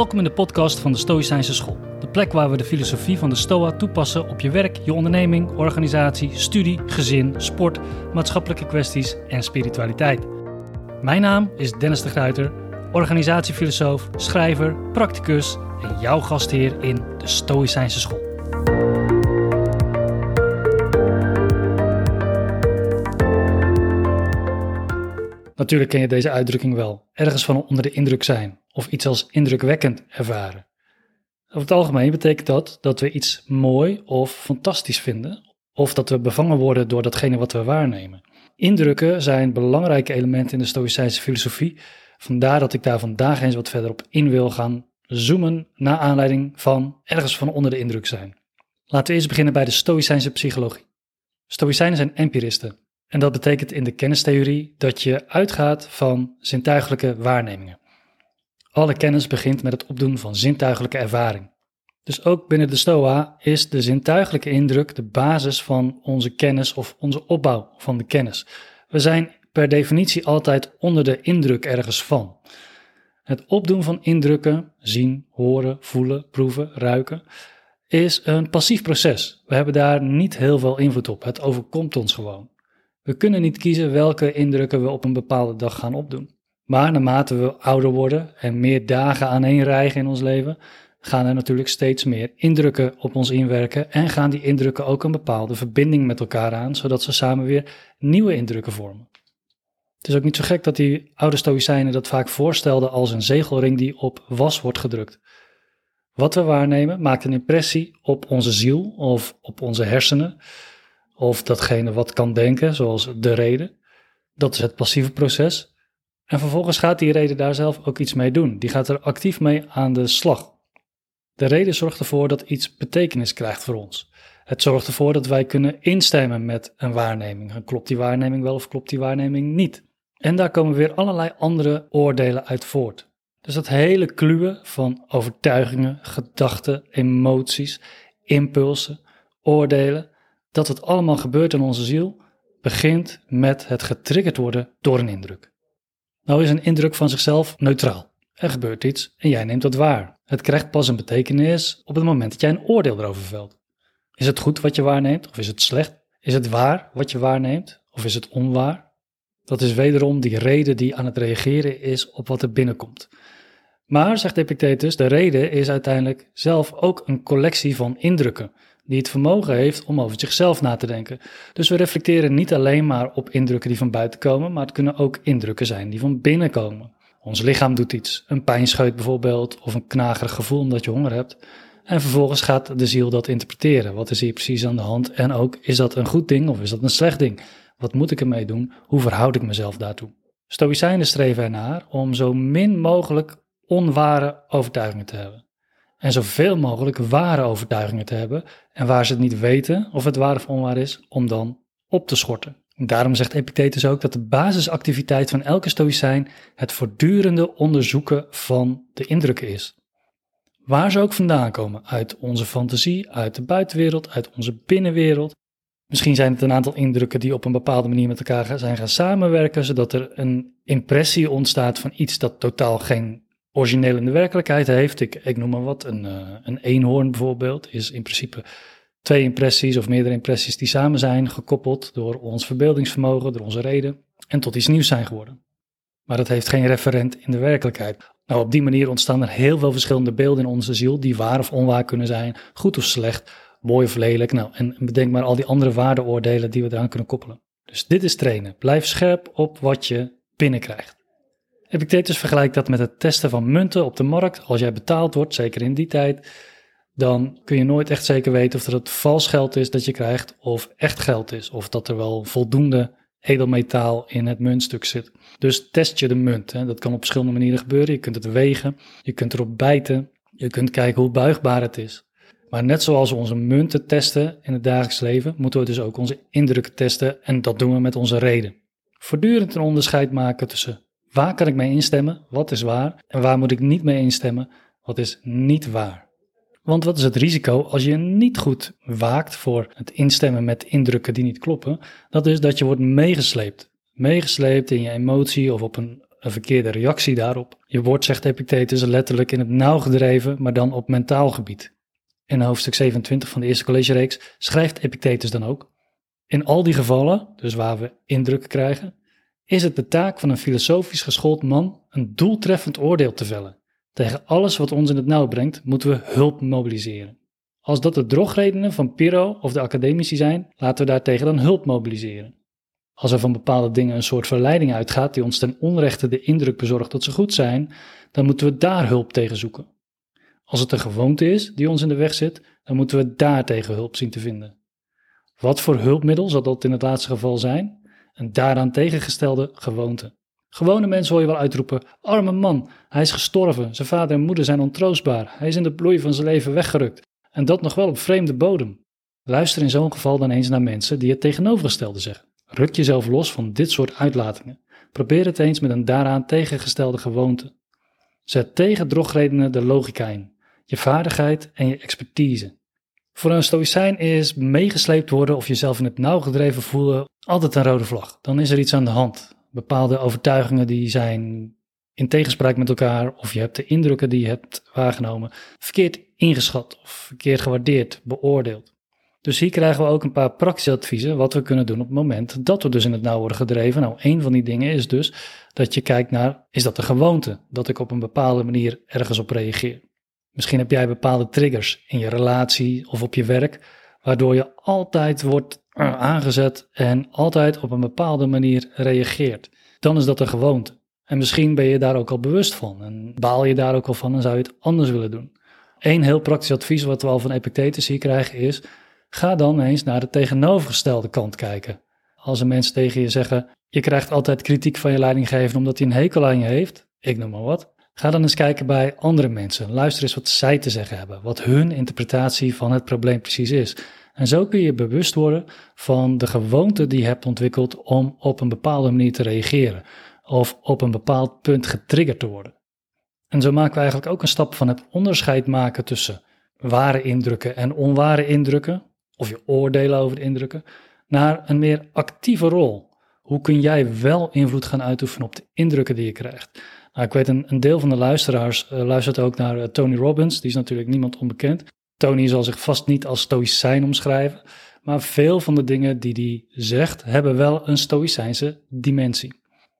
Welkom in de podcast van de Stoïcijnse School. De plek waar we de filosofie van de Stoa toepassen op je werk, je onderneming, organisatie, studie, gezin, sport, maatschappelijke kwesties en spiritualiteit. Mijn naam is Dennis de Gruyter, organisatiefilosoof, schrijver, practicus en jouw gastheer in de Stoïcijnse School. Natuurlijk ken je deze uitdrukking wel. Ergens van onder de indruk zijn of iets als indrukwekkend ervaren. Over het algemeen betekent dat we iets mooi of fantastisch vinden of dat we bevangen worden door datgene wat we waarnemen. Indrukken zijn belangrijke elementen in de Stoïcijnse filosofie. Vandaar dat ik daar vandaag eens wat verder op in wil gaan zoomen naar aanleiding van ergens van onder de indruk zijn. Laten we eerst beginnen bij de Stoïcijnse psychologie. Stoïcijnen zijn empiristen. En dat betekent in de kennistheorie dat je uitgaat van zintuigelijke waarnemingen. Alle kennis begint met het opdoen van zintuigelijke ervaring. Dus ook binnen de Stoa is de zintuiglijke indruk de basis van onze kennis of onze opbouw van de kennis. We zijn per definitie altijd onder de indruk ergens van. Het opdoen van indrukken, zien, horen, voelen, proeven, ruiken, is een passief proces. We hebben daar niet heel veel invloed op. Het overkomt ons gewoon. We kunnen niet kiezen welke indrukken we op een bepaalde dag gaan opdoen. Maar naarmate we ouder worden en meer dagen aaneenrijgen in ons leven, gaan er natuurlijk steeds meer indrukken op ons inwerken en gaan die indrukken ook een bepaalde verbinding met elkaar aan, zodat ze samen weer nieuwe indrukken vormen. Het is ook niet zo gek dat die oude Stoïcijnen dat vaak voorstelden als een zegelring die op was wordt gedrukt. Wat we waarnemen maakt een impressie op onze ziel of op onze hersenen, of datgene wat kan denken, zoals de reden. Dat is het passieve proces. En vervolgens gaat die reden daar zelf ook iets mee doen. Die gaat er actief mee aan de slag. De reden zorgt ervoor dat iets betekenis krijgt voor ons. Het zorgt ervoor dat wij kunnen instemmen met een waarneming. Klopt die waarneming wel of klopt die waarneming niet? En daar komen weer allerlei andere oordelen uit voort. Dus dat hele kluwen van overtuigingen, gedachten, emoties, impulsen, oordelen, dat het allemaal gebeurt in onze ziel, begint met het getriggerd worden door een indruk. Nou is een indruk van zichzelf neutraal. Er gebeurt iets en jij neemt dat waar. Het krijgt pas een betekenis op het moment dat jij een oordeel erover velt. Is het goed wat je waarneemt of is het slecht? Is het waar wat je waarneemt of is het onwaar? Dat is wederom die reden die aan het reageren is op wat er binnenkomt. Maar, zegt Epictetus, de reden is uiteindelijk zelf ook een collectie van indrukken, die het vermogen heeft om over zichzelf na te denken. Dus we reflecteren niet alleen maar op indrukken die van buiten komen, maar het kunnen ook indrukken zijn die van binnen komen. Ons lichaam doet iets, een pijnscheut bijvoorbeeld, of een knagerig gevoel omdat je honger hebt. En vervolgens gaat de ziel dat interpreteren. Wat is hier precies aan de hand? En ook, is dat een goed ding of is dat een slecht ding? Wat moet ik ermee doen? Hoe verhoud ik mezelf daartoe? Stoïcijnen streven ernaar om zo min mogelijk onware overtuigingen te hebben. En zoveel mogelijk ware overtuigingen te hebben. En waar ze het niet weten of het waar of onwaar is, om dan op te schorten. En daarom zegt Epictetus ook dat de basisactiviteit van elke Stoïcijn het voortdurende onderzoeken van de indrukken is. Waar ze ook vandaan komen, uit onze fantasie, uit de buitenwereld, uit onze binnenwereld. Misschien zijn het een aantal indrukken die op een bepaalde manier met elkaar zijn gaan samenwerken, zodat er een impressie ontstaat van iets dat totaal geen origineel in de werkelijkheid heeft. Ik noem maar wat, een eenhoorn bijvoorbeeld is in principe twee impressies of meerdere impressies die samen zijn gekoppeld door ons verbeeldingsvermogen, door onze reden en tot iets nieuws zijn geworden. Maar dat heeft geen referent in de werkelijkheid. Nou, op die manier ontstaan er heel veel verschillende beelden in onze ziel die waar of onwaar kunnen zijn, goed of slecht, mooi of lelijk. Nou, en bedenk maar al die andere waardeoordelen die we eraan kunnen koppelen. Dus dit is trainen. Blijf scherp op wat je binnenkrijgt. Epictetus vergelijkt dat met het testen van munten op de markt. Als jij betaald wordt, zeker in die tijd, dan kun je nooit echt zeker weten of het vals geld is dat je krijgt of echt geld is. Of dat er wel voldoende edelmetaal in het muntstuk zit. Dus test je de munt. Hè. Dat kan op verschillende manieren gebeuren. Je kunt het wegen, je kunt erop bijten, je kunt kijken hoe buigbaar het is. Maar net zoals we onze munten testen in het dagelijks leven, moeten we dus ook onze indrukken testen en dat doen we met onze reden. Voortdurend een onderscheid maken tussen waar kan ik mee instemmen, wat is waar, en waar moet ik niet mee instemmen, wat is niet waar. Want wat is het risico als je niet goed waakt voor het instemmen met indrukken die niet kloppen? Dat is dat je wordt meegesleept. Meegesleept in je emotie of op een een verkeerde reactie daarop. Je wordt, zegt Epictetus, letterlijk in het nauw gedreven, maar dan op mentaal gebied. In hoofdstuk 27 van de eerste collegereeks schrijft Epictetus dan ook: in al die gevallen, dus waar we indrukken krijgen, is het de taak van een filosofisch geschoold man een doeltreffend oordeel te vellen. Tegen alles wat ons in het nauw brengt, moeten we hulp mobiliseren. Als dat de drogredenen van Pyrrho of de academici zijn, laten we daartegen dan hulp mobiliseren. Als er van bepaalde dingen een soort verleiding uitgaat die ons ten onrechte de indruk bezorgt dat ze goed zijn, dan moeten we daar hulp tegen zoeken. Als het een gewoonte is die ons in de weg zit, dan moeten we daartegen hulp zien te vinden. Wat voor hulpmiddel zal dat in het laatste geval zijn? Een daaraan tegengestelde gewoonte. Gewone mensen hoor je wel uitroepen: arme man, hij is gestorven, zijn vader en moeder zijn ontroostbaar, hij is in de bloei van zijn leven weggerukt. En dat nog wel op vreemde bodem. Luister in zo'n geval dan eens naar mensen die het tegenovergestelde zeggen. Ruk jezelf los van dit soort uitlatingen. Probeer het eens met een daaraan tegengestelde gewoonte. Zet tegen drogredenen de logica in, je vaardigheid en je expertise. Voor een stoïcijn is meegesleept worden of jezelf in het nauw gedreven voelen altijd een rode vlag. Dan is er iets aan de hand. Bepaalde overtuigingen die zijn in tegenspraak met elkaar, of je hebt de indrukken die je hebt waargenomen verkeerd ingeschat of verkeerd gewaardeerd, beoordeeld. Dus hier krijgen we ook een paar praktische adviezen wat we kunnen doen op het moment dat we dus in het nauw worden gedreven. Nou, een van die dingen is dus dat je kijkt naar, is dat een gewoonte, dat ik op een bepaalde manier ergens op reageer. Misschien heb jij bepaalde triggers in je relatie of op je werk, waardoor je altijd wordt aangezet en altijd op een bepaalde manier reageert. Dan is dat een gewoonte. En misschien ben je daar ook al bewust van en baal je daar ook al van en zou je het anders willen doen. Eén heel praktisch advies wat we al van Epictetus hier krijgen is: ga dan eens naar de tegenovergestelde kant kijken. Als een mens tegen je zeggen, je krijgt altijd kritiek van je leidinggever omdat hij een hekel aan je heeft, ik noem maar wat. Ga dan eens kijken bij andere mensen. Luister eens wat zij te zeggen hebben, wat hun interpretatie van het probleem precies is. En zo kun je bewust worden van de gewoonte die je hebt ontwikkeld om op een bepaalde manier te reageren of op een bepaald punt getriggerd te worden. En zo maken we eigenlijk ook een stap van het onderscheid maken tussen ware indrukken en onware indrukken, of je oordelen over de indrukken, naar een meer actieve rol. Hoe kun jij wel invloed gaan uitoefenen op de indrukken die je krijgt? Nou, ik weet een deel van de luisteraars luistert ook naar Tony Robbins, die is natuurlijk niemand onbekend. Tony zal zich vast niet als stoïcijn omschrijven, maar veel van de dingen die hij zegt hebben wel een stoïcijnse dimensie.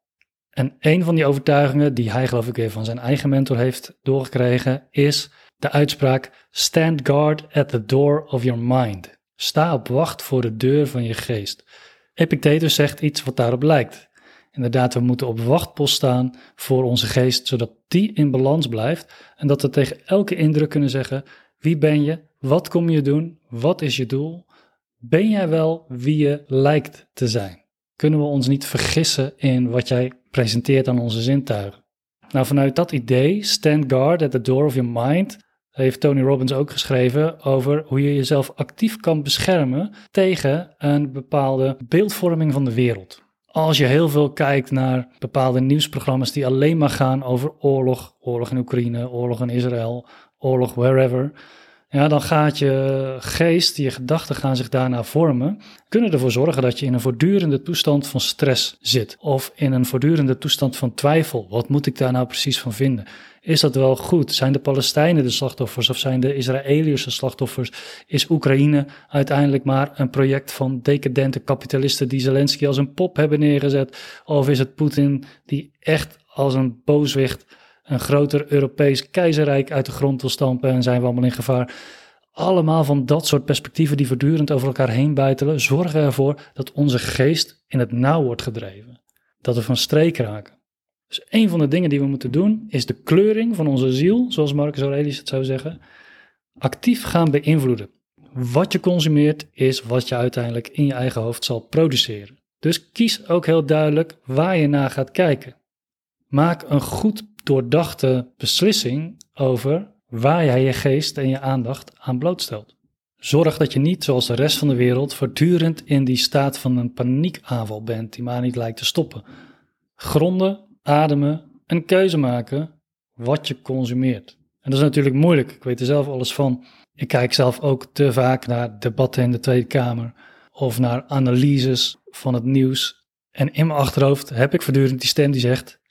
En een van die overtuigingen die hij geloof ik weer van zijn eigen mentor heeft doorgekregen is de uitspraak: stand guard at the door of your mind. Sta op wacht voor de deur van je geest. Epictetus zegt iets wat daarop lijkt. Inderdaad, we moeten op wachtpost staan voor onze geest, zodat die in balans blijft en dat we tegen elke indruk kunnen zeggen: wie ben je? Wat kom je doen? Wat is je doel? Ben jij wel wie je lijkt te zijn? Kunnen we ons niet vergissen in wat jij presenteert aan onze zintuigen? Nou, vanuit dat idee, stand guard at the door of your mind, heeft Tony Robbins ook geschreven over hoe je jezelf actief kan beschermen tegen een bepaalde beeldvorming van de wereld. Als je heel veel kijkt naar bepaalde nieuwsprogramma's die alleen maar gaan over oorlog, oorlog in Oekraïne, oorlog in Israël, oorlog wherever, ja, dan gaat je geest, je gedachten gaan zich daarna vormen, kunnen ervoor zorgen dat je in een voortdurende toestand van stress zit of in een voortdurende toestand van twijfel. Wat moet ik daar nou precies van vinden? Is dat wel goed? Zijn de Palestijnen de slachtoffers of zijn de Israëliërs de slachtoffers? Is Oekraïne uiteindelijk maar een project van decadente kapitalisten die Zelensky als een pop hebben neergezet? Of is het Poetin die echt als een booswicht een groter Europees keizerrijk uit de grond wil stampen en zijn we allemaal in gevaar? Allemaal van dat soort perspectieven die voortdurend over elkaar heen buitelen, zorgen ervoor dat onze geest in het nauw wordt gedreven. Dat we van streek raken. Dus een van de dingen die we moeten doen, is de kleuring van onze ziel, zoals Marcus Aurelius het zou zeggen, actief gaan beïnvloeden. Wat je consumeert is wat je uiteindelijk in je eigen hoofd zal produceren. Dus kies ook heel duidelijk waar je naar gaat kijken. Maak een goed doordachte beslissing over waar jij je geest en je aandacht aan blootstelt. Zorg dat je niet, zoals de rest van de wereld, voortdurend in die staat van een paniekaanval bent die maar niet lijkt te stoppen. Gronden, ademen, een keuze maken wat je consumeert. En dat is natuurlijk moeilijk, ik weet er zelf alles van. Ik kijk zelf ook te vaak naar debatten in de Tweede Kamer of naar analyses van het nieuws. En in mijn achterhoofd heb ik voortdurend die stem die zegt: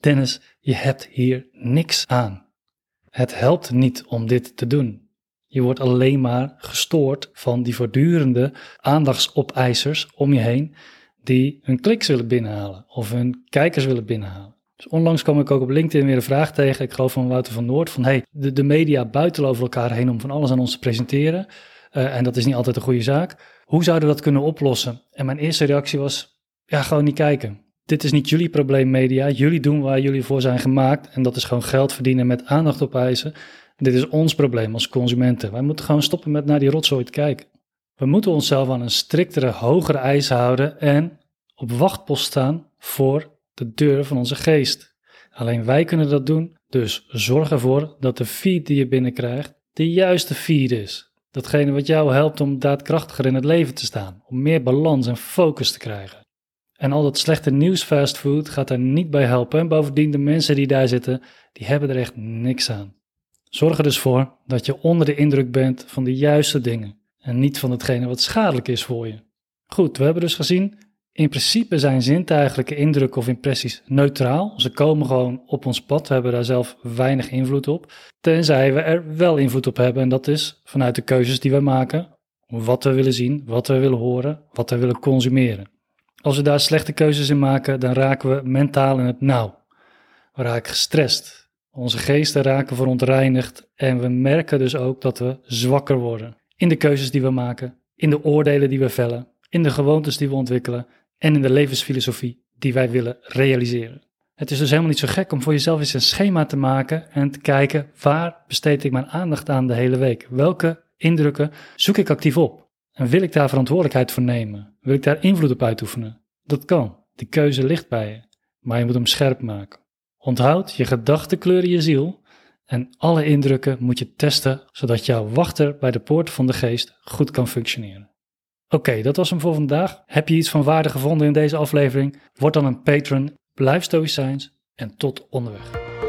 Dennis, je hebt hier niks aan. Het helpt niet om dit te doen. Je wordt alleen maar gestoord van die voortdurende aandachtsopeisers om je heen die hun kliks willen binnenhalen of hun kijkers willen binnenhalen. Dus onlangs kwam ik ook op LinkedIn weer een vraag tegen, ik geloof van Wouter van Noord, van de media buitelen over elkaar heen om van alles aan ons te presenteren. En dat is niet altijd een goede zaak. Hoe zouden we dat kunnen oplossen? En mijn eerste reactie was, gewoon niet kijken. Dit is niet jullie probleem, media. Jullie doen waar jullie voor zijn gemaakt. En dat is gewoon geld verdienen met aandacht opeisen. Dit is ons probleem als consumenten. Wij moeten gewoon stoppen met naar die rotzooi te kijken. We moeten onszelf aan een striktere, hogere eisen houden en op wachtpost staan voor de deur van onze geest. Alleen wij kunnen dat doen, dus zorg ervoor dat de feed die je binnenkrijgt de juiste feed is. Datgene wat jou helpt om daadkrachtiger in het leven te staan, om meer balans en focus te krijgen. En al dat slechte nieuws fastfood gaat daar niet bij helpen. En bovendien, de mensen die daar zitten, die hebben er echt niks aan. Zorg er dus voor dat je onder de indruk bent van de juiste dingen. En niet van hetgene wat schadelijk is voor je. Goed, we hebben dus gezien, in principe zijn zintuigelijke indrukken of impressies neutraal. Ze komen gewoon op ons pad, we hebben daar zelf weinig invloed op. Tenzij we er wel invloed op hebben en dat is vanuit de keuzes die we maken. Wat we willen zien, wat we willen horen, wat we willen consumeren. Als we daar slechte keuzes in maken, dan raken we mentaal in het nauw. We raken gestrest. Onze geesten raken verontreinigd en we merken dus ook dat we zwakker worden. In de keuzes die we maken, in de oordelen die we vellen, in de gewoontes die we ontwikkelen en in de levensfilosofie die wij willen realiseren. Het is dus helemaal niet zo gek om voor jezelf eens een schema te maken en te kijken waar besteed ik mijn aandacht aan de hele week? Welke indrukken zoek ik actief op? En wil ik daar verantwoordelijkheid voor nemen? Wil ik daar invloed op uitoefenen? Dat kan. Die keuze ligt bij je. Maar je moet hem scherp maken. Onthoud, je gedachten kleuren je ziel. En alle indrukken moet je testen, zodat jouw wachter bij de poort van de geest goed kan functioneren. Oké, dat was hem voor vandaag. Heb je iets van waarde gevonden in deze aflevering? Word dan een patron. Blijf stoïcijns en tot onderweg.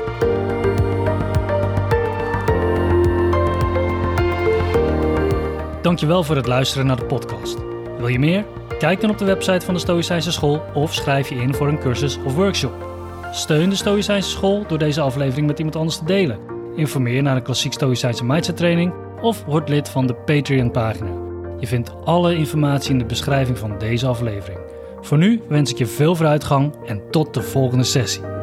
Dankjewel voor het luisteren naar de podcast. Wil je meer? Kijk dan op de website van de Stoïcijnse School of schrijf je in voor een cursus of workshop. Steun de Stoïcijnse School door deze aflevering met iemand anders te delen. Informeer naar een klassiek Stoïcijnse mindset training of word lid van de Patreon pagina. Je vindt alle informatie in de beschrijving van deze aflevering. Voor nu wens ik je veel vooruitgang en tot de volgende sessie.